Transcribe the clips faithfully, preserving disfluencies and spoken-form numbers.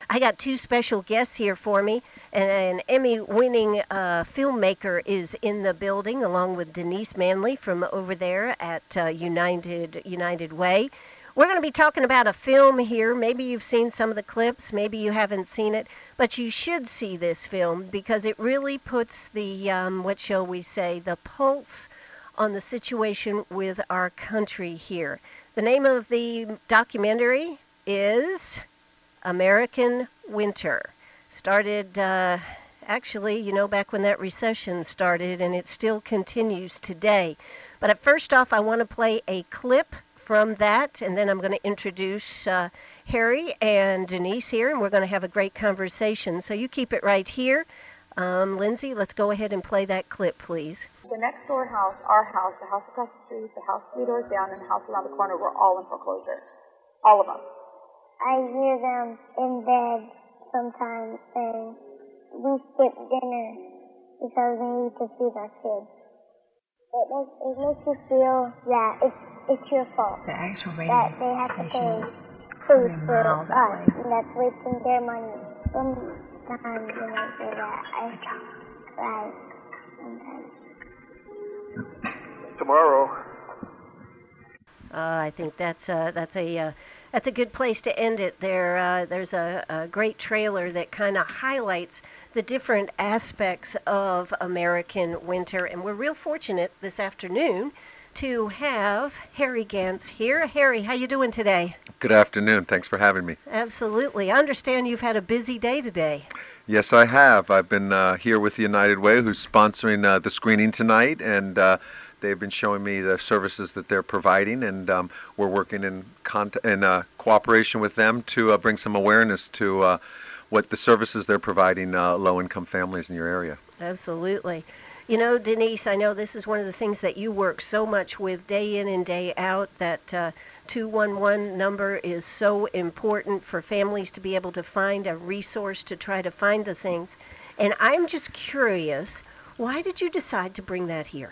I got two special guests here for me, and an Emmy-winning uh, filmmaker is in the building, along with Denise Manley from over there at uh, United United Way. We're going to be talking about a film here. Maybe you've seen some of the clips, maybe you haven't seen it, but you should see this film because it really puts the, um, what shall we say, the pulse on the situation with our country here. The name of the documentary is American Winter. Started, uh, actually, you know, back when that recession started, and it still continues today. But at first off, I want to play a clip from that, and then I'm going to introduce uh, Harry and Denise here, and we're going to have a great conversation. So you keep it right here. Um, Lindsay, let's go ahead and play that clip, please. The next door house, our house, the house across the street, the house three doors down, and the house around the corner were all in foreclosure. All of them. I hear them in bed sometimes saying, we skip dinner because we need to feed our kids. It makes, it makes you feel that it's, it's your fault. The actual radio that they have to pay food for us, and that's wasting their money. Sometimes when I say that, I cry sometimes. Tomorrow. Uh, I think that's uh, that's a uh, that's a good place to end it. There, uh, there's a, a great trailer that kind of highlights the different aspects of American Winter, and we're real fortunate this afternoon to have Harry Gantz here. Harry, how you doing today? Good afternoon. Thanks for having me. Absolutely. I understand you've had a busy day today. Yes, I have. I've been uh, here with United Way, who's sponsoring uh, the screening tonight, and uh, they've been showing me the services that they're providing, and um, we're working in, cont- in uh, cooperation with them to uh, bring some awareness to uh, what the services they're providing uh, low-income families in your area. Absolutely. You know, Denise, I know this is one of the things that you work so much with day in and day out, that uh, two one one number is so important for families to be able to find a resource to try to find the things. And I'm just curious, why did you decide to bring that here?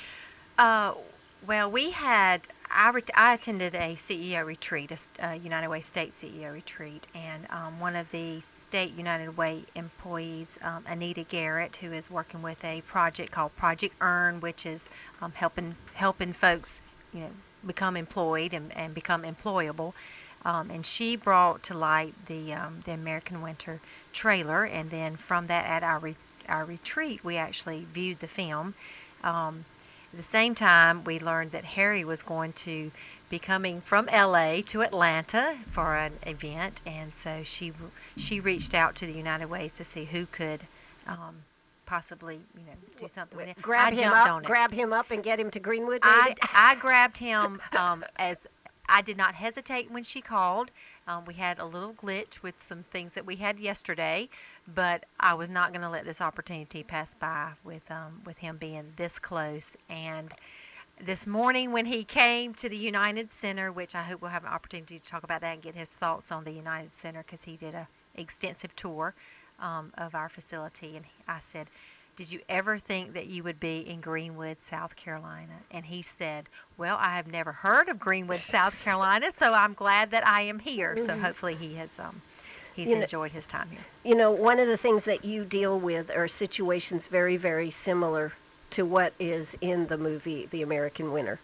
Uh, well, we had, I, ret- I attended a C E O retreat, a uh, United Way State C E O retreat, and um, one of the State United Way employees, um, Anita Garrett, who is working with a project called Project Earn, which is um, helping helping folks, you know, become employed and, and become employable. Um, and she brought to light the um, the American Winter trailer, and then from that, at our re- our retreat, we actually viewed the film. Um, At the same time, we learned that Harry was going to be coming from L A to Atlanta for an event, and so she she reached out to the United Ways to see who could um, possibly, you know, do something with it. Grab I him jumped up, on it. grab him up, and get him to Greenwood. I, Maybe? I grabbed him um, as I did not hesitate when she called. Um, we had a little glitch with some things that we had yesterday, but I was not going to let this opportunity pass by with um, with him being this close. And this morning when he came to the United Center, which I hope we'll have an opportunity to talk about that and get his thoughts on the United Center, because he did a extensive tour um, of our facility, and I said, did you ever think that you would be in Greenwood, South Carolina? And he said, well, I have never heard of Greenwood, South Carolina, so I'm glad that I am here. So hopefully he has um, he's You know- enjoyed his time here. You know, one of the things that you deal with are situations very, very similar to what is in the movie The American Winter.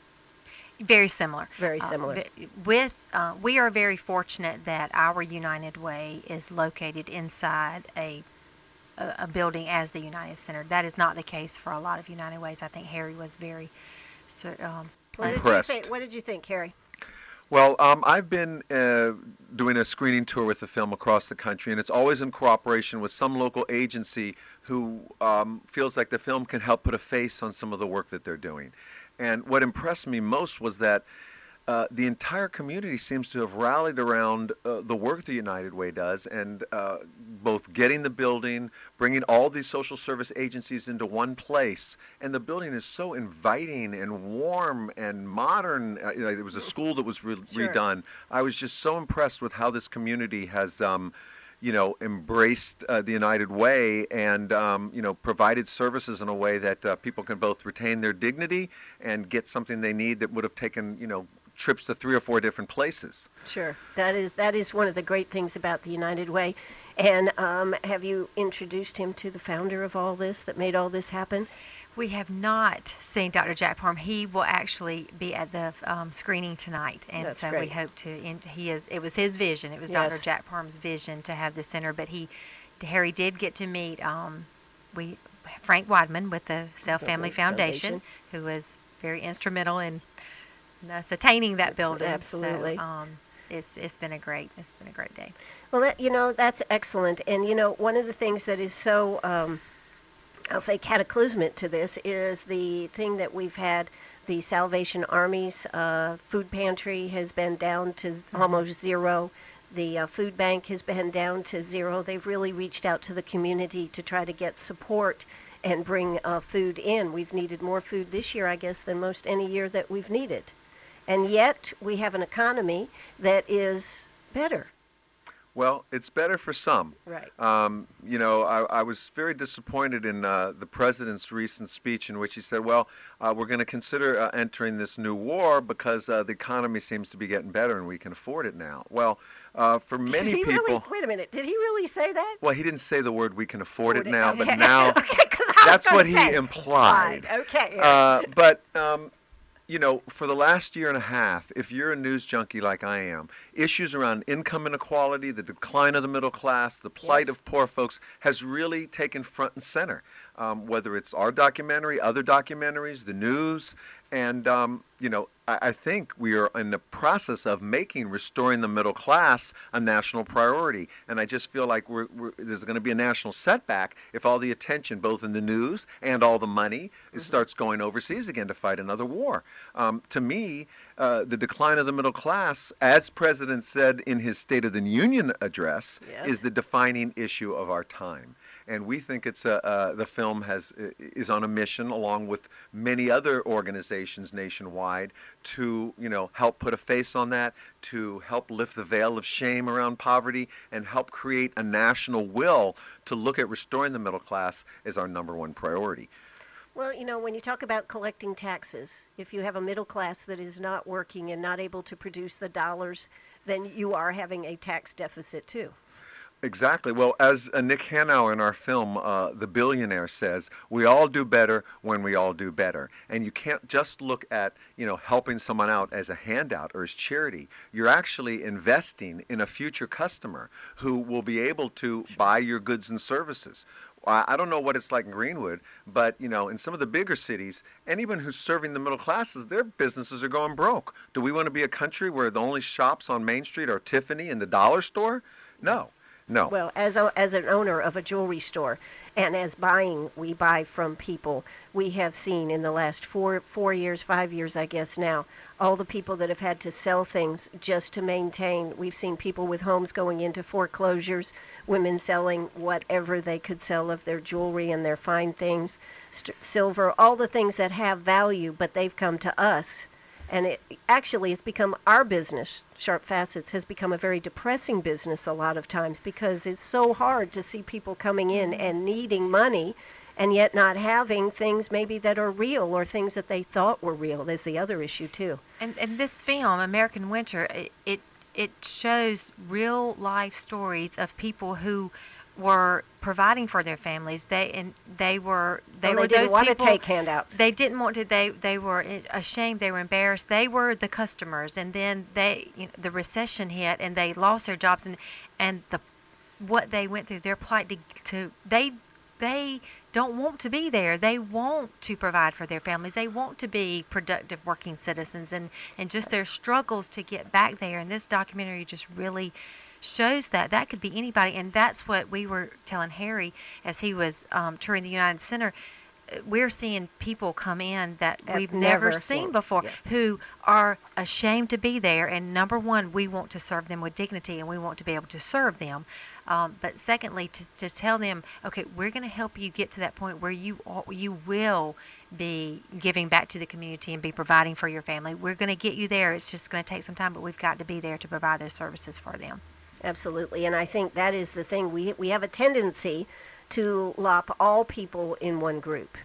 Very similar. Very Uh, similar. vi- with uh, we are very fortunate that our United Way is located inside a a, a building as the United Center. That is not the case for a lot of United Ways. I think Harry was very cer- um, What did, you Impressed. think, what did you think, Harry? Well, um, I've been uh, doing a screening tour with the film across the country, and it's always in cooperation with some local agency who um, feels like the film can help put a face on some of the work that they're doing. And what impressed me most was that uh, the entire community seems to have rallied around uh, the work the United Way does, and uh, both getting the building, bringing all these social service agencies into one place. And the building is so inviting and warm and modern. Uh, you know, there was a school that was re- Sure. redone. I was just so impressed with how this community has um, you know, embraced uh, the United Way and, um, you know, provided services in a way that uh, people can both retain their dignity and get something they need that would have taken, you know, trips to three or four different places. Sure, that is that is one of the great things about the United Way. And um, have you introduced him to the founder of all this that made all this happen? We have not seen Doctor Jack Parham. He will actually be at the um, screening tonight, and That's so great. we hope to. And he is. It was his vision. It was Yes. Doctor Jack Parham's vision to have this center. But he, Harry, did get to meet um, we Frank Weidman with the Self Family Foundation, Foundation. who was very instrumental in us attaining that building. Absolutely. So, um, it's it's been a great it's been a great day. Well, that, you know, that's excellent. And, you know, one of the things that is so, um, I'll say, cataclysmic to this is the thing that we've had, the Salvation Army's uh, food pantry has been down to z- almost zero. The uh, food bank has been down to zero. They've really reached out to the community to try to get support and bring uh, food in. We've needed more food this year, I guess, than most any year that we've needed. And yet we have an economy that is better. Well, it's better for some. Right. Um, you know, I, I was very disappointed in uh, the president's recent speech in which he said, well, uh, we're going to consider uh, entering this new war because uh, the economy seems to be getting better and we can afford it now. Well, uh, for many Did he people... really, wait a minute, did he really say that? Well, he didn't say the word we can afford it Afford it. now, but Okay. now Okay, 'cause I was that's gonna what he say. implied. Right, okay, yeah. Uh, but... Um, You know, for the last year and a half, if you're a news junkie like I am, issues around income inequality, the decline of the middle class, the plight Yes. of poor folks has really taken front and center. Um, whether it's our documentary, other documentaries, the news, and um, you know, I, I think we are in the process of making restoring the middle class a national priority. And I just feel like we're, we're, there's going to be a national setback if all the attention, both in the news and all the money, Mm-hmm. it starts going overseas again to fight another war. Um, to me, uh, the decline of the middle class, as President said in his State of the Union address, Yes. is the defining issue of our time. And we think it's a, uh, the film has is on a mission, along with many other organizations nationwide, to you know help put a face on that, to help lift the veil of shame around poverty, and help create a national will to look at restoring the middle class as our number one priority. Well, you know, when you talk about collecting taxes, if you have a middle class that is not working and not able to produce the dollars, then you are having a tax deficit too. Exactly. Well, as uh, Nick Hanauer in our film, uh, The Billionaire, says, we all do better when we all do better. And you can't just look at, you know, helping someone out as a handout or as charity. You're actually investing in a future customer who will be able to buy your goods and services. I I don't know what it's like in Greenwood, but, you know, in some of the bigger cities, anyone who's serving the middle classes, their businesses are going broke. Do we want to be a country where the only shops on Main Street are Tiffany and the dollar store? No. No. Well, as a, as an owner of a jewelry store, and as buying, we buy from people. We have seen in the last four four years, five years, I guess now, all the people that have had to sell things just to maintain. We've seen people with homes going into foreclosures, women selling whatever they could sell of their jewelry and their fine things, st- silver, all the things that have value, but they've come to us. And it actually it's become our business. Sharp Facets has become a very depressing business a lot of times because it's so hard to see people coming in and needing money and yet not having things maybe that are real or things that they thought were real. There's the other issue too. And and this film, American Winter, it it, it shows real life stories of people who were providing for their families. They and they were they Well, were they didn't those want people. to take handouts. They didn't want to. They they were ashamed. They were embarrassed. They were the customers, and then they you know, the recession hit, and they lost their jobs, and and the what they went through, their plight to, to they they don't want to be there. They want to provide for their families. They want to be productive working citizens, and and just their struggles to get back there. And this documentary just really shows that that could be anybody, and that's what we were telling Harry as he was um, touring the United Center. We're seeing people come in that Have we've never never seen. seen before, Yeah. who are ashamed to be there. And number one, we want to serve them with dignity, and we want to be able to serve them. Um, but secondly, to, to tell them, okay, we're going to help you get to that point where you all, you will be giving back to the community and be providing for your family. We're going to get you there. It's just going to take some time, but we've got to be there to provide those services for them. Absolutely, and I think that is the thing. We we have a tendency to lop all people in one group.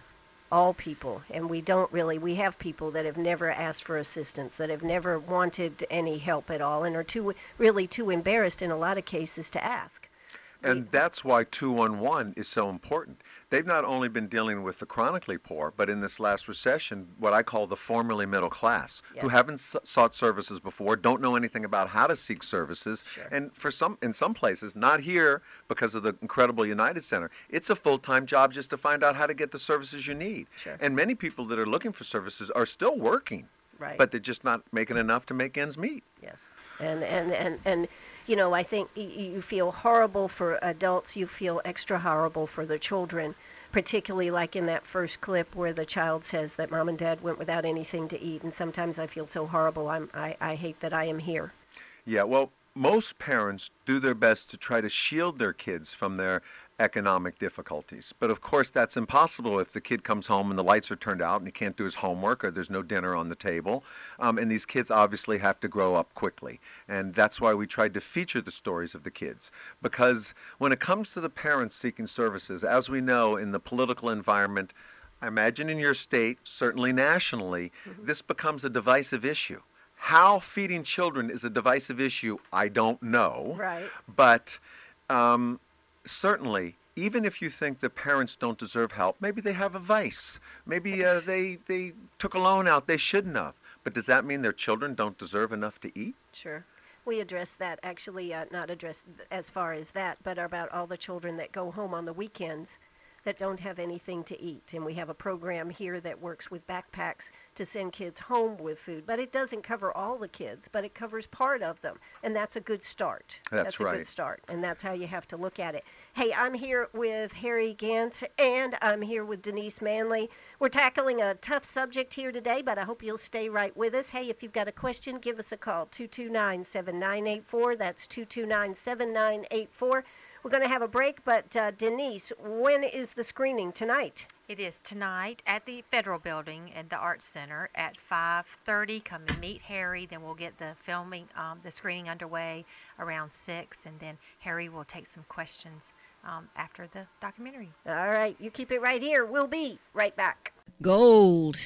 all people, and we don't really. We have people that have never asked for assistance, that have never wanted any help at all, and are too really too embarrassed in a lot of cases to ask. And that's why two one one is so important. They've not only been dealing with the chronically poor, but in this last recession, what I call the formerly middle class, Yes. who haven't s- sought services before, don't know anything about how to seek services, Sure. and for some, in some places, not here because of the incredible United Center. It's a full-time job just to find out how to get the services you need. Sure. And many people that are looking for services are still working, Right. but they're just not making enough to make ends meet. Yes, and and and and you know, I think y- you feel horrible for adults. You feel extra horrible for the children, particularly like in that first clip where the child says that mom and dad went without anything to eat. And sometimes I feel so horrible. I'm I, I hate that I am here. Yeah, well, most parents do their best to try to shield their kids from their economic difficulties. But of course, that's impossible if the kid comes home and the lights are turned out and he can't do his homework or there's no dinner on the table. Um, and these kids obviously have to grow up quickly. And that's why we tried to feature the stories of the kids. Because when it comes to the parents seeking services, as we know in the political environment, I imagine in your state, certainly nationally, mm-hmm. this becomes a divisive issue. How feeding children is a divisive issue, I don't know. Right. But um, certainly, even if you think the parents don't deserve help, maybe they have a vice. Maybe uh, they, they took a loan out they shouldn't have. But does that mean their children don't deserve enough to eat? Sure. We address that, actually, uh, not address th- as far as that, but about all the children that go home on the weekends that don't have anything to eat. And we have a program here that works with backpacks to send kids home with food. But it doesn't cover all the kids, but it covers part of them. And that's a good start. That's That's a right. good start. And that's how you have to look at it. Hey, I'm here with Harry Gantz, and I'm here with Denise Manley. We're tackling a tough subject here today, but I hope you'll stay right with us. Hey, if you've got a question, give us a call, two two nine, seven nine eight four. That's two two nine, seven nine eight four. We're going to have a break, but uh, Denise, when is the screening tonight? It is tonight at the Federal Building at the Arts Center at five thirty. Come and meet Harry. Then we'll get the filming, um, the screening underway around six, and then Harry will take some questions um, after the documentary. All right, you keep it right here. We'll be right back. Gold,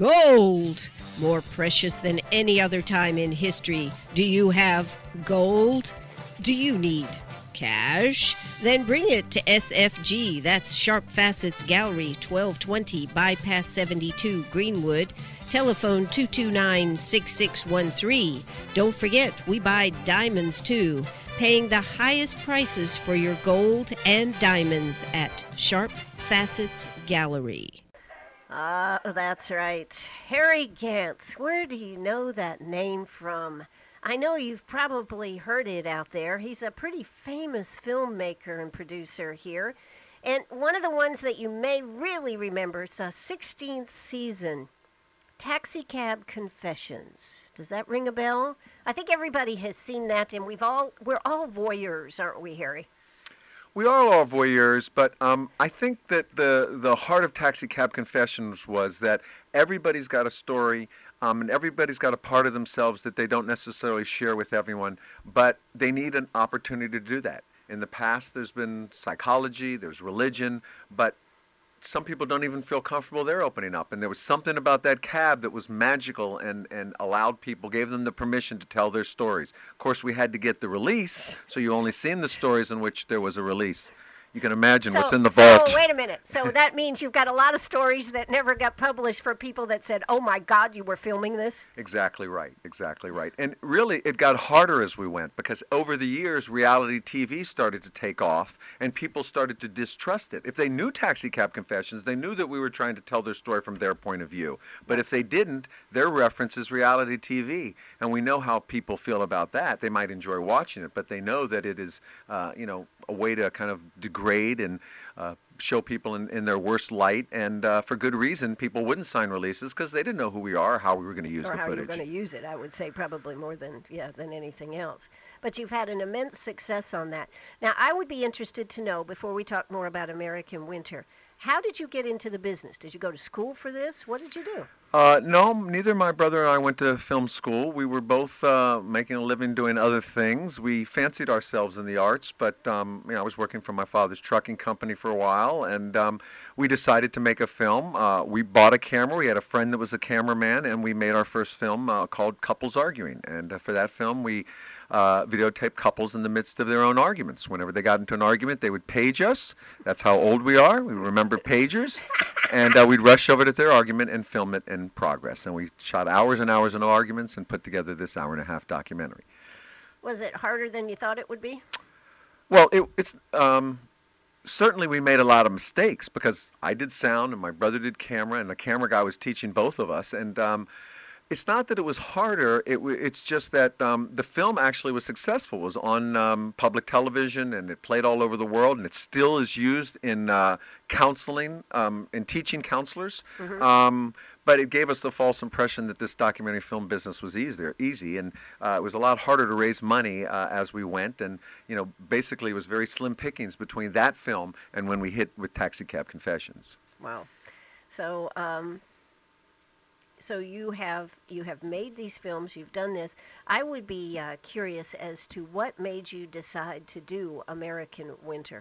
gold, more precious than any other time in history. Do you have gold? Do you need cash? Then bring it to S F G. That's Sharp Facets Gallery, twelve twenty Bypass seventy-two, Greenwood. Telephone two two nine, six six one three. Don't forget, we buy diamonds too. Paying the highest prices for your gold and diamonds at Sharp Facets Gallery. Ah, that's right. Harry Gantz. Where do you know that name from? I know you've probably heard it out there. He's a pretty famous filmmaker and producer here. And one of the ones that you may really remember is a sixteenth season, Taxicab Confessions. Does that ring a bell? I think everybody has seen that, and we've all, we're all voyeurs, aren't we, Harry? We are all voyeurs, but um, I think that the, the heart of Taxicab Confessions was that everybody's got a story, um, and everybody's got a part of themselves that they don't necessarily share with everyone, but they need an opportunity to do that. In the past, there's been psychology, there's religion, but some people don't even feel comfortable they're opening up. And there was something about that cab that was magical and, and allowed people, gave them the permission to tell their stories. Of course, we had to get the release, so you only seen the stories in which there was a release. You can imagine So- what's in the so, vault. wait a minute. So that means you've got a lot of stories that never got published for people that said, oh my God, you were filming this? Exactly right, exactly right. And really, it got harder as we went because over the years, reality T V started to take off and people started to distrust it. If they knew Taxicab Confessions, they knew that we were trying to tell their story from their point of view. But if they didn't, their reference is reality T V. And we know how people feel about that. They might enjoy watching it, but they know that it is, uh, you know, a way to kind of degrade and uh, show people in, in their worst light. And uh, for good reason, people wouldn't sign releases because they didn't know who we are, how we were going to use Or the how footage. you're going to use it, I would say probably more than, yeah, than anything else. But you've had an immense success on that. Now, I would be interested to know, before we talk more about American Winter, how did you get into the business? Did you go to school for this? What did you do? Uh, no, neither my brother and I went to film school. We were both uh, making a living doing other things. We fancied ourselves in the arts, but um, you know, I was working for my father's trucking company for a while, and um, we decided to make a film. Uh, we bought a camera. We had a friend that was a cameraman, and we made our first film uh, called Couples Arguing. And uh, for that film, we uh, videotaped couples in the midst of their own arguments. Whenever they got into an argument, they would page us. That's how old we are. We remember pagers. And uh, we'd rush over to their argument and film it in progress. And we shot hours and hours of arguments and put together this hour and a half documentary. Was it harder than you thought it would be? Well, it, it's um, certainly we made a lot of mistakes because I did sound and my brother did camera, and the camera guy was teaching both of us. And um, it's not that it was harder. It w- it's just that um, the film actually was successful. It was on um, public television, and it played all over the world, and it still is used in uh, counseling, um, in teaching counselors. Mm-hmm. Um, but it gave us the false impression that this documentary film business was easier, easy, and uh, it was a lot harder to raise money uh, as we went. And you know, basically, it was very slim pickings between that film and when we hit with Taxi Cab Confessions. Wow. So. Um So you have you have made these films, you've done this. I would be uh, curious as to what made you decide to do American Winter.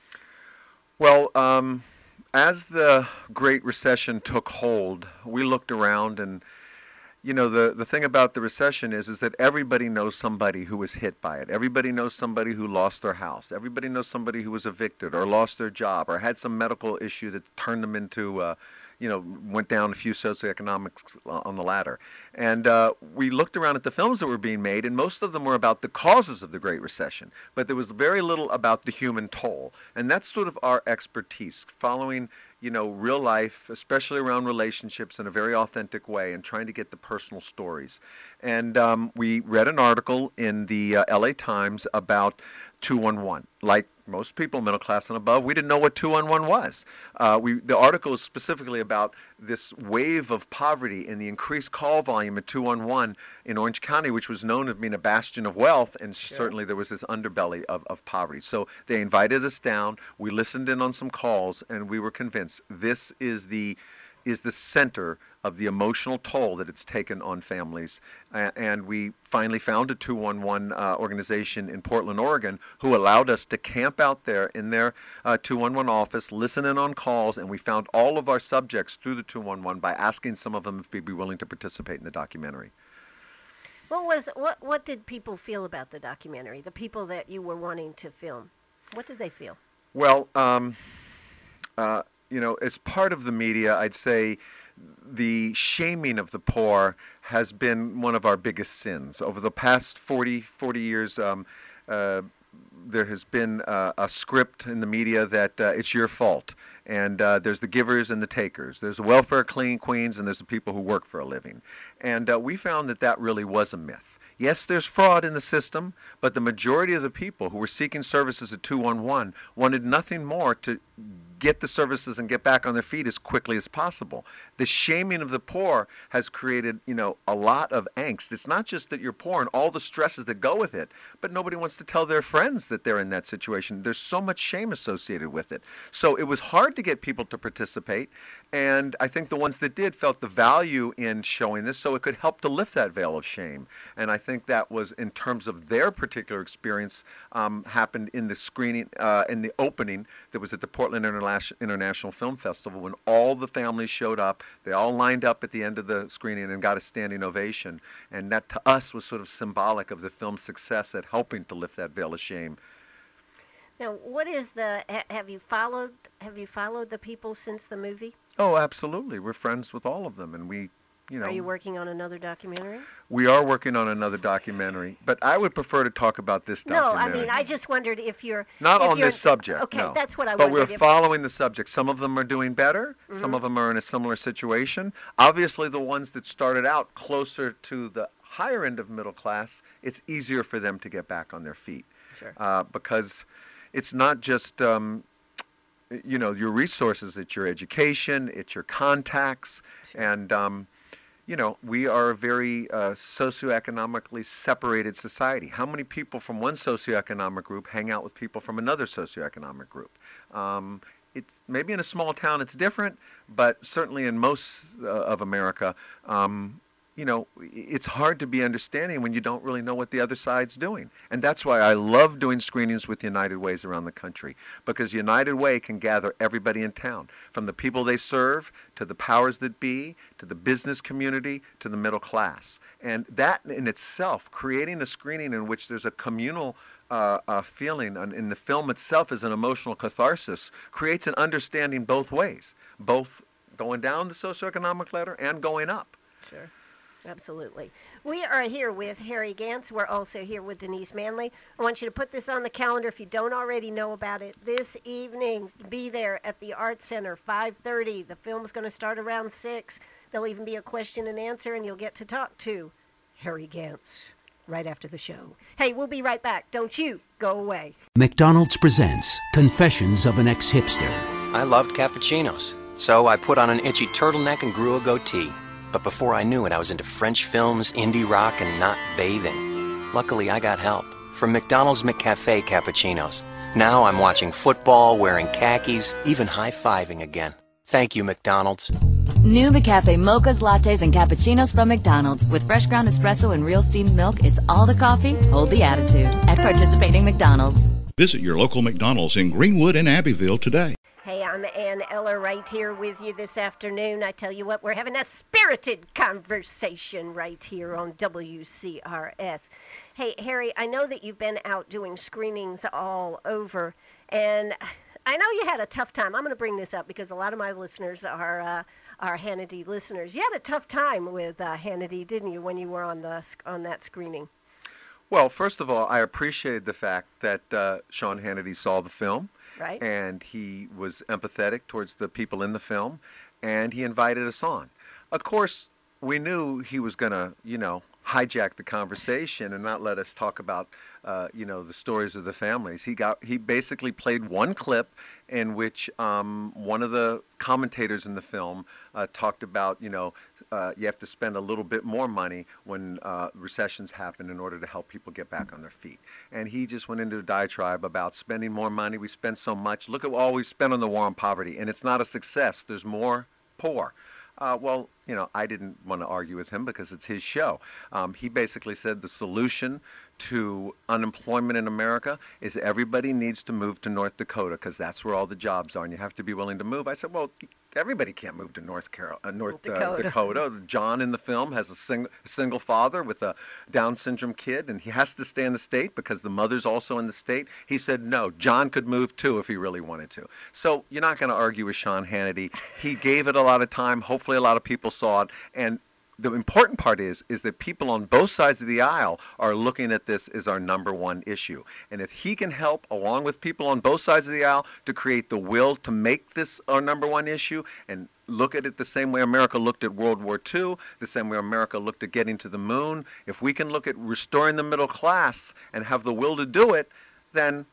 Well, um, as the Great Recession took hold, we looked around, and you know, the, the thing about the recession is is that everybody knows somebody who was hit by it. Everybody knows somebody who lost their house. Everybody knows somebody who was evicted or lost their job or had some medical issue that turned them into uh, you know, went down a few socioeconomics on the ladder. And uh, we looked around at the films that were being made, and most of them were about the causes of the Great Recession. But there was very little about the human toll. And that's sort of our expertise, following, you know, real life, especially around relationships in a very authentic way, and trying to get the personal stories. And um, we read an article in the uh, L A Times about two one one. Like most people, middle class and above, we didn't know what two one one was. Uh, we, the article is specifically about this wave of poverty and the increased call volume at two one one in Orange County, which was known as being a bastion of wealth, and sure. certainly there was this underbelly of, of poverty. So they invited us down, we listened in on some calls, and we were convinced this is the is the center of the emotional toll that it's taken on families. Uh, and we finally found a two one one uh, organization in Portland, Oregon, who allowed us to camp out there in their uh, two one one office, listen in on calls, and we found all of our subjects through the two one one by asking some of them if they'd be willing to participate in the documentary. What was what what did people feel about the documentary? The people that you were wanting to film, what did they feel? Well, um, uh, you know, as part of the media, I'd say the shaming of the poor has been one of our biggest sins. Over the past forty, forty years, um, uh, there has been uh, a script in the media that uh, it's your fault. And uh, there's the givers and the takers. There's the welfare clean queens, and there's the people who work for a living. And uh, we found that that really was a myth. Yes, there's fraud in the system, but the majority of the people who were seeking services at two one one wanted nothing more to get the services and get back on their feet as quickly as possible. The shaming of the poor has created, you know, a lot of angst. It's not just that you're poor and all the stresses that go with it, but nobody wants to tell their friends that they're in that situation. There's so much shame associated with it. So it was hard to get people to participate, and I think the ones that did felt the value in showing this so it could help to lift that veil of shame. And I think that was, in terms of their particular experience, um, happened in the screening, uh, in the opening that was at the Portland International International Film Festival, when all the families showed up. They all lined up at the end of the screening and got a standing ovation. And that, to us, was sort of symbolic of the film's success at helping to lift that veil of shame. Now, what is the? Ha, have you followed? Have you followed the people since the movie? Oh, absolutely. We're friends with all of them, and we, you know. Are you working on another documentary? We are working on another documentary, but I would prefer to talk about this documentary. No, I mean, I just wondered if you're not if on you're, this subject. Okay, no. that's what I but wondered. But we're if, following the subject. Some of them are doing better. Mm-hmm. Some of them are in a similar situation. Obviously, the ones that started out closer to the higher end of middle class, it's easier for them to get back on their feet. Sure. Uh, because it's not just um, you know, your resources, it's your education, it's your contacts, sure. and um, you know, we are a very uh, socioeconomically separated society. How many people from one socioeconomic group hang out with people from another socioeconomic group? Um, it's maybe in a small town it's different, but certainly in most uh, of America, um, you know, it's hard to be understanding when you don't really know what the other side's doing. And that's why I love doing screenings with United Ways around the country, because United Way can gather everybody in town, from the people they serve to the powers that be, to the business community, to the middle class. And that in itself, creating a screening in which there's a communal uh, uh, feeling, and in the film itself is an emotional catharsis, creates an understanding both ways, both going down the socioeconomic ladder and going up. Sure. Absolutely. We are here with Harry Gantz. We're also here with Denise Manley. I want you to put this on the calendar if you don't already know about it. This evening, be there at the Art Center, five thirty. The film's going to start around six. There'll even be a question and answer, and you'll get to talk to Harry Gantz right after the show. Hey, we'll be right back. Don't you go away. McDonald's presents Confessions of an Ex-Hipster. I loved cappuccinos, so I put on an itchy turtleneck and grew a goatee. But before I knew it, I was into French films, indie rock, and not bathing. Luckily, I got help from McDonald's McCafe cappuccinos. Now I'm watching football, wearing khakis, even high-fiving again. Thank you, McDonald's. New McCafe mochas, lattes, and cappuccinos from McDonald's. With fresh ground espresso and real steamed milk, it's all the coffee, hold the attitude. At participating McDonald's. Visit your local McDonald's in Greenwood and Abbeville today. Hey, I'm Ann Eller right here with you this afternoon. I tell you what, we're having a spirited conversation right here on W C R S. Hey, Harry, I know that you've been out doing screenings all over, and I know you had a tough time. I'm going to bring this up because a lot of my listeners are uh, are Hannity listeners. You had a tough time with uh, Hannity, didn't you, when you were on the on that screening? Well, first of all, I appreciated the fact that uh, Sean Hannity saw the film. Right. And he was empathetic towards the people in the film, and he invited us on. Of course, we knew he was going to, you know, hijack the conversation and not let us talk about, uh, you know, the stories of the families. He got he basically played one clip in which um, one of the commentators in the film uh, talked about, you know, uh, you have to spend a little bit more money when uh, recessions happen in order to help people get back on their feet. And he just went into a diatribe about spending more money. We spend so much. Look at all we spent on the war on poverty, and it's not a success. There's more poor. Uh, well, you know, I didn't want to argue with him because it's his show. Um, he basically said the solution to unemployment in America is everybody needs to move to North Dakota because that's where all the jobs are, and you have to be willing to move. I said, well, everybody can't move to North Carol- uh, North Dakota. Uh, Dakota. John in the film has a, sing- a single father with a Down syndrome kid, and he has to stay in the state because the mother's also in the state. He said, no, John could move too if he really wanted to. So you're not going to argue with Sean Hannity. He gave it a lot of time. Hopefully a lot of people saw it. And the important part is is that people on both sides of the aisle are looking at this as our number one issue. And if he can help, along with people on both sides of the aisle, to create the will to make this our number one issue and look at it the same way America looked at World War Two, the same way America looked at getting to the moon, if we can look at restoring the middle class and have the will to do it, then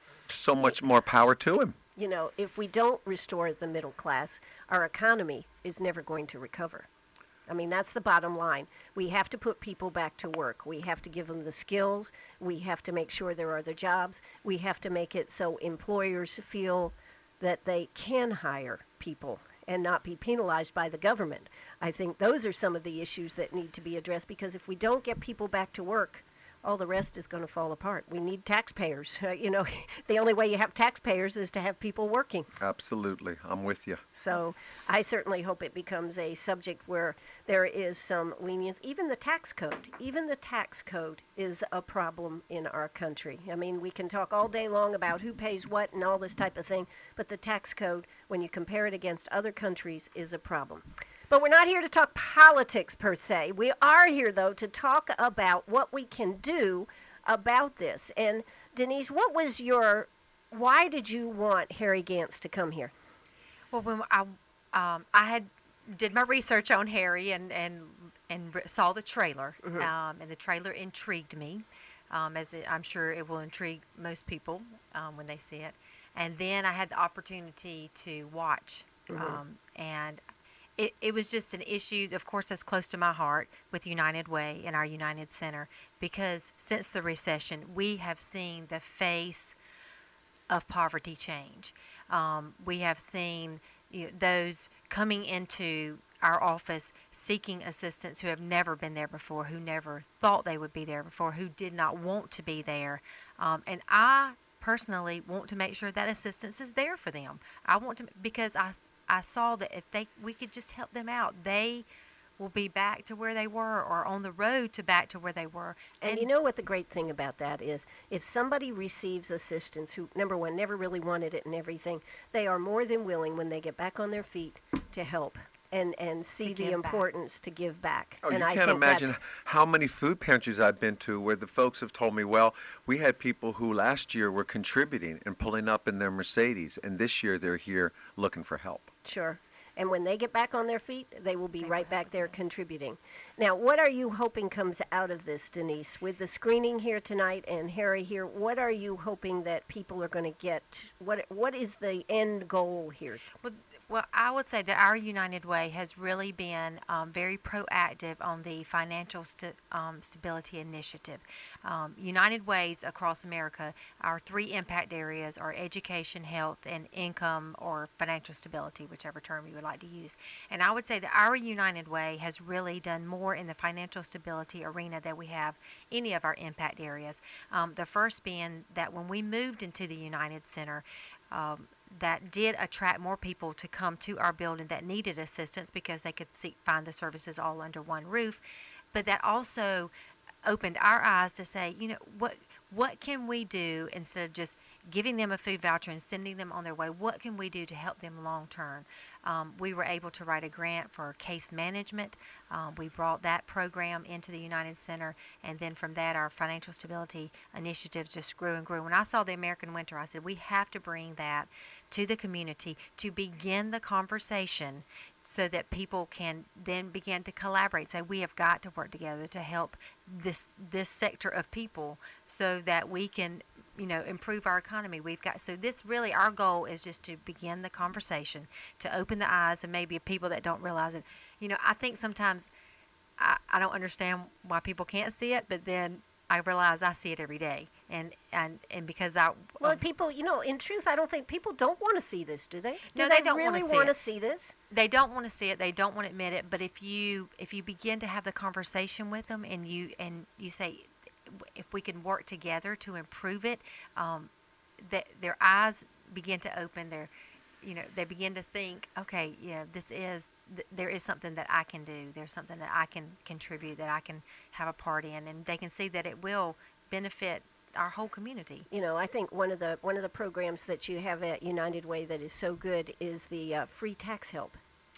so much more power to him. You know, if we don't restore the middle class, our economy is never going to recover. I mean, that's the bottom line. We have to put people back to work. We have to give them the skills. We have to make sure there are the jobs. We have to make it so employers feel that they can hire people and not be penalized by the government. I think those are some of the issues that need to be addressed, because if we don't get people back to work, all the rest is going to fall apart. We need taxpayers. Uh, you know, the only way you have taxpayers is to have people working. Absolutely. I'm with you. So I certainly hope it becomes a subject where there is some lenience. Even the tax code, even the tax code is a problem in our country. I mean, we can talk all day long about who pays what and all this type of thing, but the tax code, when you compare it against other countries, is a problem. But we're not here to talk politics per se. We are here, though, to talk about what we can do about this. And Denise, what was your, why did you want Harry Gantz to come here? Well, when I, um, I had did my research on Harry and and and saw the trailer, mm-hmm. um, and the trailer intrigued me, um, as it, I'm sure it will intrigue most people um, when they see it. And then I had the opportunity to watch, mm-hmm. um, and. It, it was just an issue, of course, that's close to my heart with United Way and our United Center, because since the recession, we have seen the face of poverty change. Um, we have seen you know, those coming into our office seeking assistance who have never been there before, who never thought they would be there before, who did not want to be there. Um, and I personally want to make sure that assistance is there for them. I want to, because I, I saw that if they, we could just help them out, they will be back to where they were or on the road to back to where they were. And, and you know what the great thing about that is? If somebody receives assistance who, number one, never really wanted it and everything, they are more than willing when they get back on their feet to help and, and see the importance back. to give back. Oh, and you I can't think imagine that's how many food pantries I've been to where the folks have told me, well, we had people who last year were contributing and pulling up in their Mercedes, and this year they're here looking for help. Sure. And when they get back on their feet, they will be right back there contributing. Now, what are you hoping comes out of this, Denise? With the screening here tonight and Harry here, what are you hoping that people are going to get? What What is the end goal here? Well, well, I would say that our United Way has really been um, very proactive on the financial st- um, stability initiative. Um, United Ways across America, our three impact areas are education, health, and income or financial stability, whichever term you would like to use. And I would say that our United Way has really done more in the financial stability arena than we have any of our impact areas. Um, the first being that when we moved into the United Center, um, that did attract more people to come to our building that needed assistance because they could seek, find the services all under one roof. But that also opened our eyes to say, you know, what what can we do instead of just giving them a food voucher and sending them on their way? What can we do to help them long term? Um, we were able to write a grant for case management. Um, we brought that program into the United Center, and then from that, our financial stability initiatives just grew and grew. When I saw the American Winter, I said, we have to bring that to the community to begin the conversation so that people can then begin to collaborate. Say, we have got to work together to help this this sector of people so that we can, you know, improve our economy. We've got, so this really, our goal is just to begin the conversation, to open the eyes of maybe people that don't realize it. You know, I think sometimes I, I don't understand why people can't see it, but then I realize I see it every day. And, and, and because I... Well, um, people, you know, in truth, I don't think people don't want to see this, do they? Do no, they, they don't really want to see this? They don't want to see it. They don't want to admit it. But if you if you begin to have the conversation with them and you and you say, if we can work together to improve it, um, that their eyes begin to open. Their, you know, they begin to think, okay, you know, this is th- there is something that I can do. There's something that I can contribute, that I can have a part in, and they can see that it will benefit our whole community. You know, I think one of the one of the programs that you have at United Way that is so good is the uh, free tax help.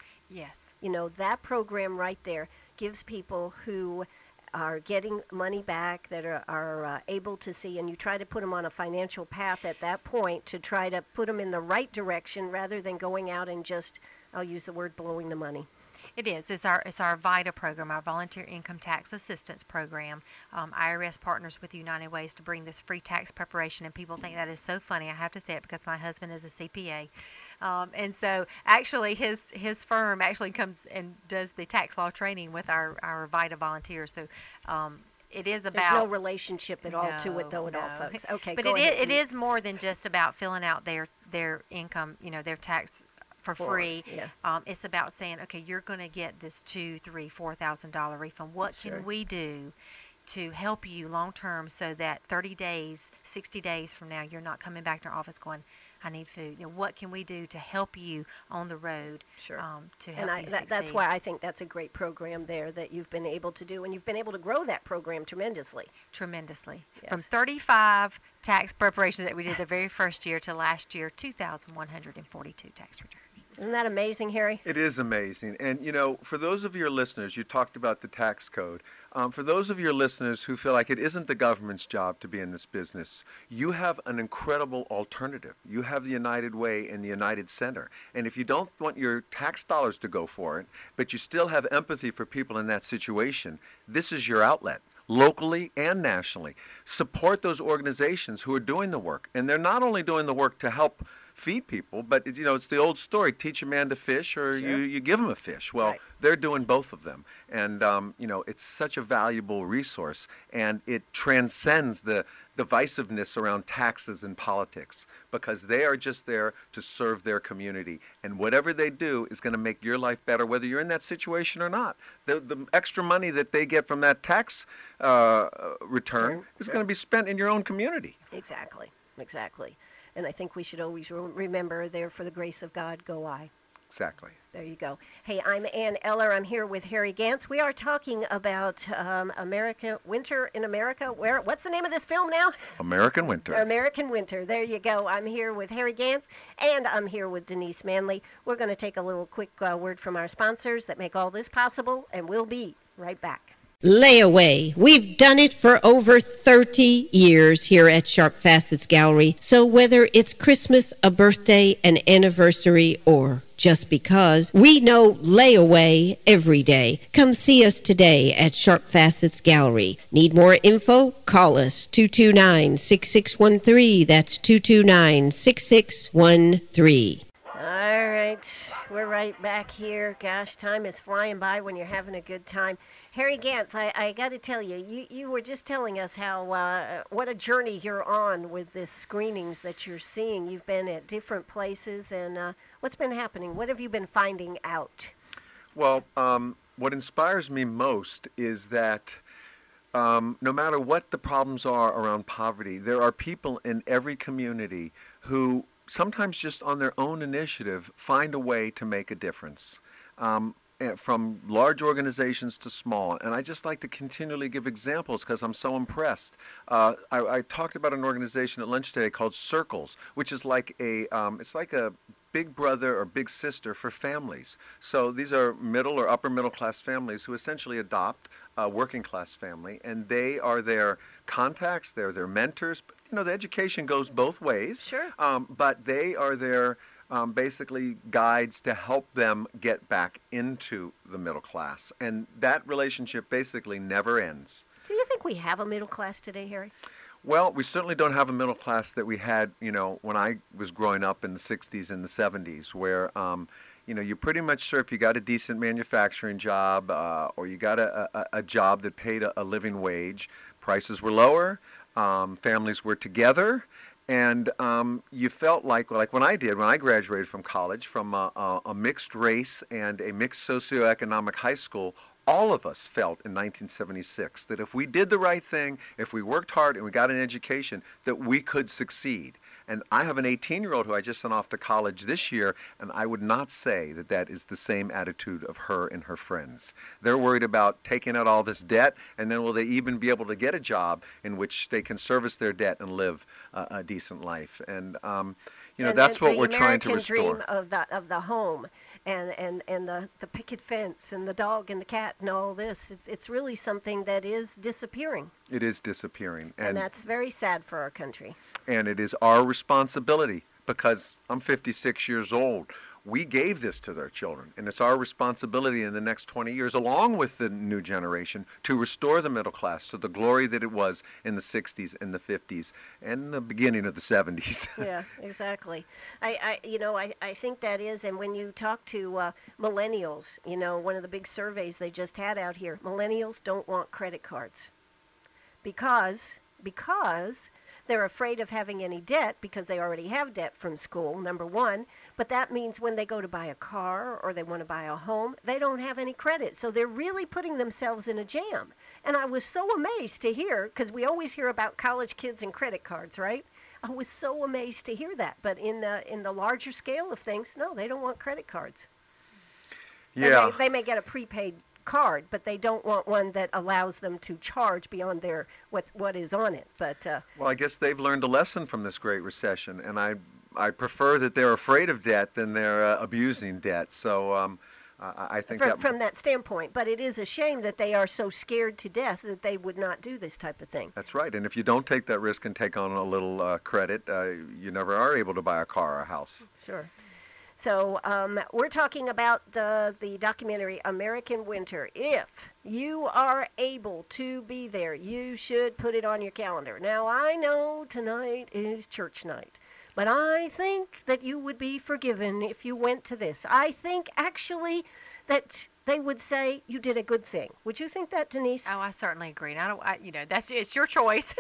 Yes. You know, that program right there gives people who are getting money back, that are, are uh, able to see, and you try to put them on a financial path at that point to try to put them in the right direction rather than going out and just, I'll use the word, blowing the money. It is. It's our it's our VITA program, our Volunteer Income Tax Assistance Program. Um, I R S partners with United Ways to bring this free tax preparation, and people think that is so funny. I have to say it because my husband is a C P A. Um, and so actually his his firm actually comes and does the tax law training with our, our VITA volunteers. So um, it is about... There's no relationship at all no, to it, though, at no. all, folks. Okay, But go it, ahead. is, it is more than just about filling out their, their income, you know, their tax for For, free. yeah. Um, it's about saying, okay, you're going to get this two, three, four thousand dollar refund. What Sure. can we do to help you long term so that thirty days, sixty days from now, you're not coming back to our office going, I need food. You know, what can we do to help you on the road? Sure. Um, to help and I, you that, succeed? that's why I think that's a great program there that you've been able to do, and you've been able to grow that program tremendously. Tremendously. Yes. From thirty-five tax preparations that we did the very first year to last year, two thousand one hundred forty-two tax returns. Isn't that amazing, Harry? It is amazing. And, you know, for those of your listeners, you talked about the tax code. Um, for those of your listeners who feel like it isn't the government's job to be in this business, you have an incredible alternative. You have the United Way and the United Center. And if you don't want your tax dollars to go for it, but you still have empathy for people in that situation, this is your outlet. Locally and nationally. Support those organizations who are doing the work. And they're not only doing the work to help feed people, but it's, you know, it's the old story: teach a man to fish, or Sure. you, you give him a fish. Well, Right. they're doing both of them, and um, you know, it's such a valuable resource, and it transcends the divisiveness around taxes and politics, because they are just there to serve their community, and whatever they do is going to make your life better, whether you're in that situation or not. The the extra money that they get from that tax uh, return Sure, is sure. going to be spent in your own community. Exactly, exactly. And I think we should always re- remember, there for the grace of God go I. Exactly. There you go. Hey, I'm Ann Eller. I'm here with Harry Gantz. We are talking about um, America, Winter in America. Where? What's the name of this film now? American Winter. American Winter. There you go. I'm here with Harry Gantz, and I'm here with Denise Manley. We're going to take a little quick uh, word from our sponsors that make all this possible, and we'll be right back. Layaway. We've done it for over thirty years here at Sharp Facets Gallery. So whether it's Christmas, a birthday, an anniversary, or just because, we know layaway every day. Come see us today at Sharp Facets Gallery. Need more info? Call us two two nine, six six one three. That's two two nine, six six one three. All right. We're right back here. Gosh, time is flying by when you're having a good time. Harry Gantz, I, I got to tell you, you, you were just telling us how uh, what a journey you're on with the screenings that you're seeing. You've been at different places, and uh, what's been happening? What have you been finding out? Well, um, what inspires me most is that um, no matter what the problems are around poverty, there are people in every community who sometimes just on their own initiative find a way to make a difference. Um, eh, from large organizations to small. And I just like to continually give examples because I'm so impressed. Uh, I, I talked about an organization at lunch today called Circles, which is like a, um, it's like a big brother or big sister for families. So these are middle or upper middle class families who essentially adopt a working class family, and they are their contacts, they're their mentors. You know, the education goes both ways. Sure. Um, but they are their um, basically guides to help them get back into the middle class. And that relationship basically never ends. Do you think we have a middle class today, Harry? Well, we certainly don't have a middle class that we had, you know, when I was growing up in the sixties and the seventies, where, um, you know, you're pretty much sure if you got a decent manufacturing job uh, or you got a, a, a job that paid a, a living wage, prices were lower, um, families were together, and um, you felt like, like when I did, when I graduated from college, from a, a, a mixed race and a mixed socioeconomic high school, all of us felt in nineteen seventy-six that if we did the right thing, if we worked hard and we got an education, that we could succeed. And I have an eighteen-year-old who I just sent off to college this year, and I would not say that that is the same attitude of her and her friends. They're worried about taking out all this debt, and then will they even be able to get a job in which they can service their debt and live uh, a decent life? And, um, you know, And- that's and what the we're trying to American restore. dream of the of the home, and and and the the picket fence and the dog and the cat and all this. It's it's really something that is disappearing, It is disappearing. and that's very sad for our country. And it is our responsibility, because I'm fifty-six years old. We gave this to their children, and it's our responsibility in the next twenty years, along with the new generation, to restore the middle class to the glory that it was in the sixties and the fifties and the beginning of the seventies. Yeah, exactly. I, I you know, I, I think that is, and when you talk to uh, millennials, you know, one of the big surveys they just had out here, millennials don't want credit cards because because they're afraid of having any debt because they already have debt from school, number one. But that means when they go to buy a car or they want to buy a home, they don't have any credit. So they're really putting themselves in a jam. And I was so amazed to hear, because we always hear about college kids and credit cards, right? I was so amazed to hear that. But in the in the larger scale of things, no, they don't want credit cards. And Yeah. They, they may get a prepaid card, but they don't want one that allows them to charge beyond their what what is on it. But uh, Well, I guess they've learned a lesson from this great recession, and I I prefer that they're afraid of debt than they're uh, abusing debt. So um, I, I think from, that from that standpoint, but it is a shame that they are so scared to death that they would not do this type of thing. that's right. And if you don't take that risk and take on a little uh, credit, uh, you never are able to buy a car or a house. Sure. So um, we're talking about the, the documentary American Winter. If you are able to be there, you should put it on your calendar. Now, I know tonight is church night, but I think that you would be forgiven if you went to this. I think actually that they would say you did a good thing. Would you think that, Denise? Oh, I certainly agree. And I don't, I, you know, that's it's your choice.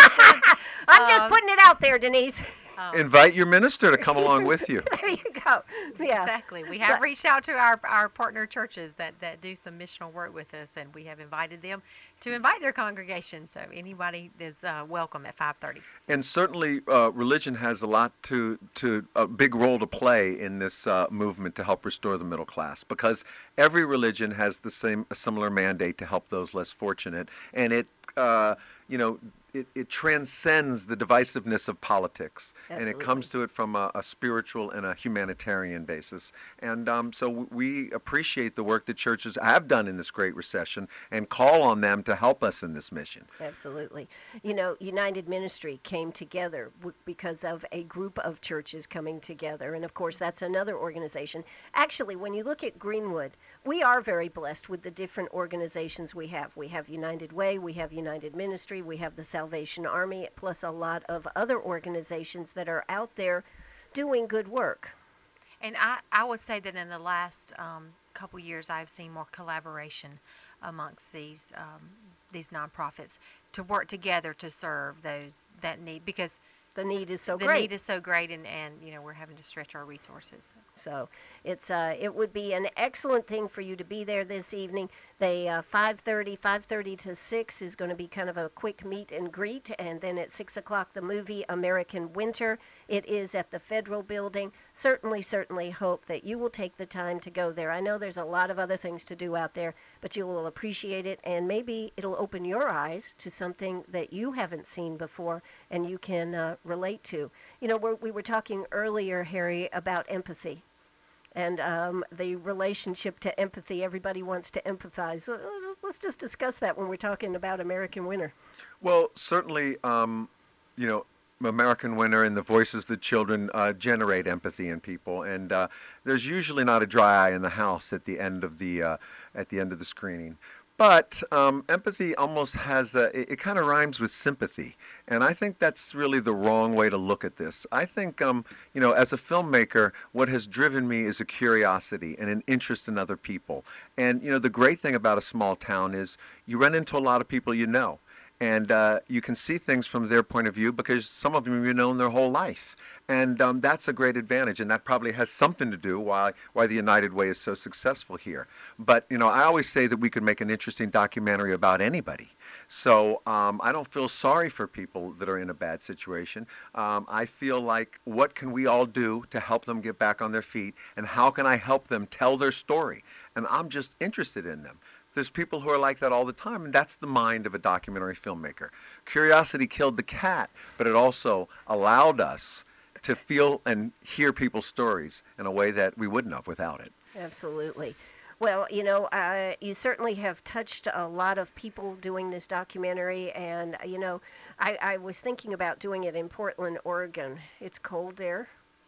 I'm just Um, putting it out there, Denise. Invite your minister to come along with you. There you go. Yeah. Exactly. We have But- reached out to our, our partner churches that, that do some missional work with us, and we have invited them to invite their congregation. So anybody is uh, welcome at five thirty. And certainly, uh, religion has a lot to, to a big role to play in this uh, movement to help restore the middle class, because every religion has the same, a similar mandate to help those less fortunate, and it, uh, you know, it, it transcends the divisiveness of politics, and it comes to it from a, a spiritual and a humanitarian basis. And um, so w- we appreciate the work that churches have done in this great recession and call on them to help us in this mission. Absolutely. You know, United Ministry came together w- because of a group of churches coming together. And of course, that's another organization. Actually, when you look at Greenwood, we are very blessed with the different organizations we have. We have United Way, we have United Ministry, we have the Salvation Army, plus a lot of other organizations that are out there doing good work. And I, I would say that in the last um, couple years, I've seen more collaboration amongst these um, these nonprofits to work together to serve those that need, because the need is so the great. need is so great, and, and you know we're having to stretch our resources. So it's uh, it would be an excellent thing for you to be there this evening. They uh, five thirty to six is going to be kind of a quick meet and greet, and then at six o'clock the movie American Winter. It is at the Federal Building. Certainly, certainly hope that you will take the time to go there. I know there's a lot of other things to do out there, but you will appreciate it, and maybe it'll open your eyes to something that you haven't seen before and you can uh, relate to. You know, we're, we were talking earlier, Harry, about empathy. And um, the relationship to empathy. Everybody wants to empathize. So let's, let's just discuss that when we're talking about American Winter. Well, certainly, um, you know, American Winter and the voices of the children uh, generate empathy in people, and uh, there's usually not a dry eye in the house at the end of the uh, at the end of the screening. But um, empathy almost has a, it, it kind of rhymes with sympathy. And I think that's really the wrong way to look at this. I think, um, you know, as a filmmaker, what has driven me is a curiosity and an interest in other people. And, you know, the great thing about a small town is you run into a lot of people you know. And uh, you can see things from their point of view because some of them you've known their whole life. And um, that's a great advantage, and that probably has something to do why why the United Way is so successful here. But, you know, I always say that we could make an interesting documentary about anybody. So um, I don't feel sorry for people that are in a bad situation. Um, I feel like, what can we all do to help them get back on their feet, and how can I help them tell their story? And I'm just interested in them. There's people who are like that all the time, and that's the mind of a documentary filmmaker. Curiosity killed the cat, but it also allowed us to feel and hear people's stories in a way that we wouldn't have without it. Absolutely. Well, you know, uh, you certainly have touched a lot of people doing this documentary, and, you know, I, I was thinking about doing it in Portland, Oregon. It's cold there,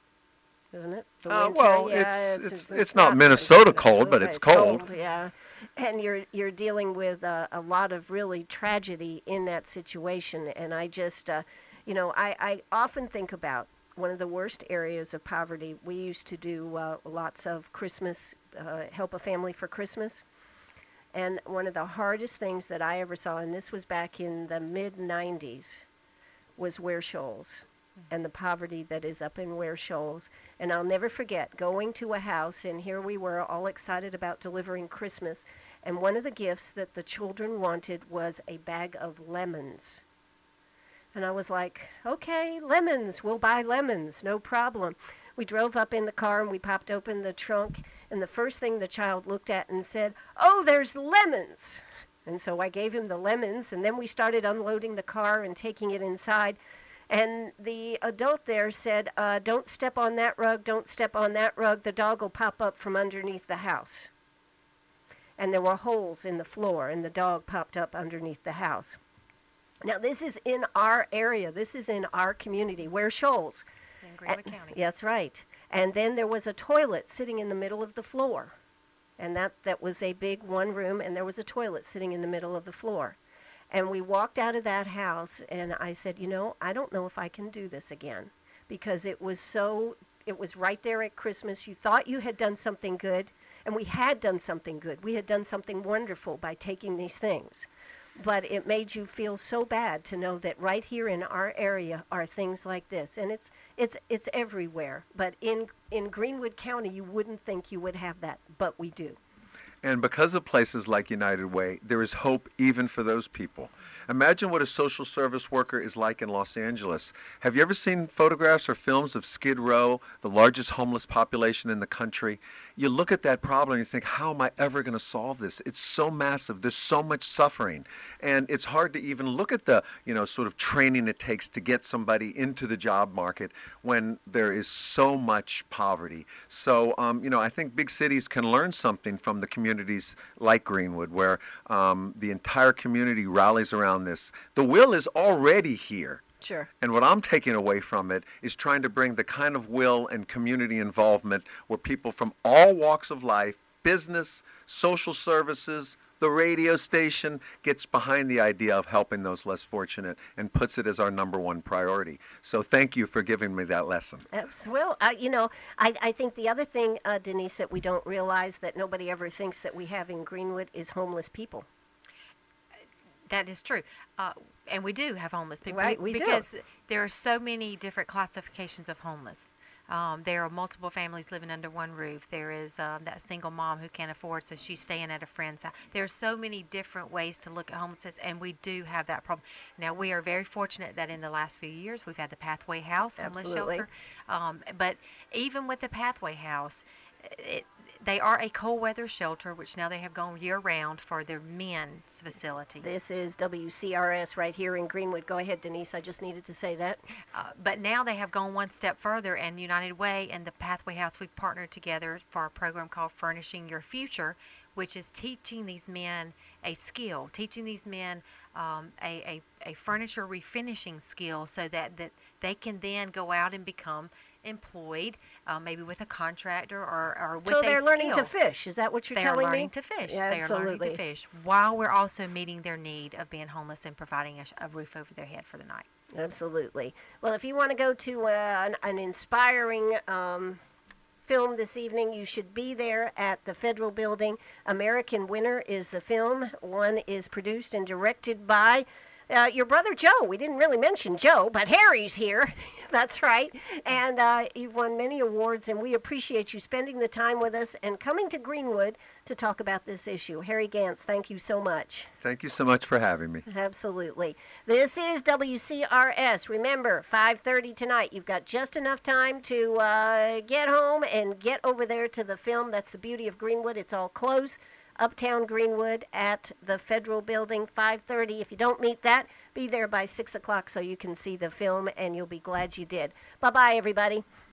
isn't it? The Uh, winter? well, Yeah, it's- it's- it's not Minnesota cold, but it's cold. Yeah, and you're you're dealing with uh, a lot of really tragedy in that situation, and I just, uh, you know, I, I often think about one of the worst areas of poverty. We used to do uh, lots of Christmas, uh, help a family for Christmas, and one of the hardest things that I ever saw, and this was back in the mid nineties, was Ware Shoals and the poverty that is up in Ware Shoals. And I'll never forget going to a house, and here we were all excited about delivering Christmas, and one of the gifts that the children wanted was a bag of lemons. And I was like, okay, lemons, we'll buy lemons, no problem. We drove up in the car and we popped open the trunk, and the first thing the child looked at and said, oh, there's lemons. And so I gave him the lemons, and then we started unloading the car and taking it inside. And the adult there said, uh, don't step on that rug, don't step on that rug, the dog will pop up from underneath the house. And there were holes in the floor, and the dog popped up underneath the house. Now, this is in our area. This is in our community, Ware Shoals. It's in Greenwood County. That's right. And then there was a toilet sitting in the middle of the floor. And that, that was a big one room, and there was a toilet sitting in the middle of the floor. And we walked out of that house, and I said, you know, I don't know if I can do this again. because it was so, it was right there at Christmas. You thought you had done something good, and we had done something good. We had done something wonderful by taking these things. But it made you feel so bad to know that right here in our area are things like this. And it's it's it's everywhere. But in in Greenwood County, you wouldn't think you would have that, but we do. And because of places like United Way, there is hope even for those people. Imagine what a social service worker is like in Los Angeles. Have you ever seen photographs or films of Skid Row, the largest homeless population in the country? You look at that problem and you think, how am I ever going to solve this? It's so massive. There's so much suffering. And it's hard to even look at the, you know, sort of training it takes to get somebody into the job market when there is so much poverty. So, um, you know, I think big cities can learn something from the community. Communities like Greenwood, where um, the entire community rallies around this. The will is already here. Sure. And what I'm taking away from it is trying to bring the kind of will and community involvement where people from all walks of life, business, social services, the radio station, gets behind the idea of helping those less fortunate and puts it as our number one priority. So thank you for giving me that lesson. Well, uh, you know, I, I think the other thing, uh, Denise, that we don't realize that nobody ever thinks that we have in Greenwood is homeless people. That is true. Uh, and we do have homeless people. Right, we do. Because there are so many different classifications of homeless. Um, there are multiple families living under one roof. There is um, that single mom who can't afford, so she's staying at a friend's house. There are so many different ways to look at homelessness, and we do have that problem. Now, we are very fortunate that in the last few years we've had the Pathway House homeless Absolutely. shelter. Um, but even with the Pathway House, it, they are a cold weather shelter, which now they have gone year round for their men's facility. This is W C R S right here in Greenwood. Go ahead, Denise. I just needed to say that. Uh, but now they have gone one step further, and United Way and the Pathway House, we've partnered together for a program called Furnishing Your Future, which is teaching these men a skill, teaching these men um, a, a, a furniture refinishing skill so that, that they can then go out and become employed, uh, maybe with a contractor or, or with a So they're learning skill. to fish. Is that what you're they telling me? They are learning to fish. Yeah, they are learning absolutely. to fish while we're also meeting their need of being homeless and providing a, a roof over their head for the night. Absolutely. Well, if you want to go to uh, an, an inspiring um, film this evening, you should be there at the Federal Building. American Winter is the film. One is produced and directed by Uh, your brother Joe. We didn't really mention Joe, but Harry's here. That's right. And uh, you've won many awards, and we appreciate you spending the time with us and coming to Greenwood to talk about this issue. Harry Gantz, thank you so much. Thank you so much for having me. Absolutely. This is W C R S. Remember, five thirty tonight. You've got just enough time to uh, get home and get over there to the film. That's the beauty of Greenwood. It's all close. Uptown Greenwood at the Federal Building, five thirty. If you don't meet that, be there by six o'clock so you can see the film, and you'll be glad you did. Bye-bye, everybody.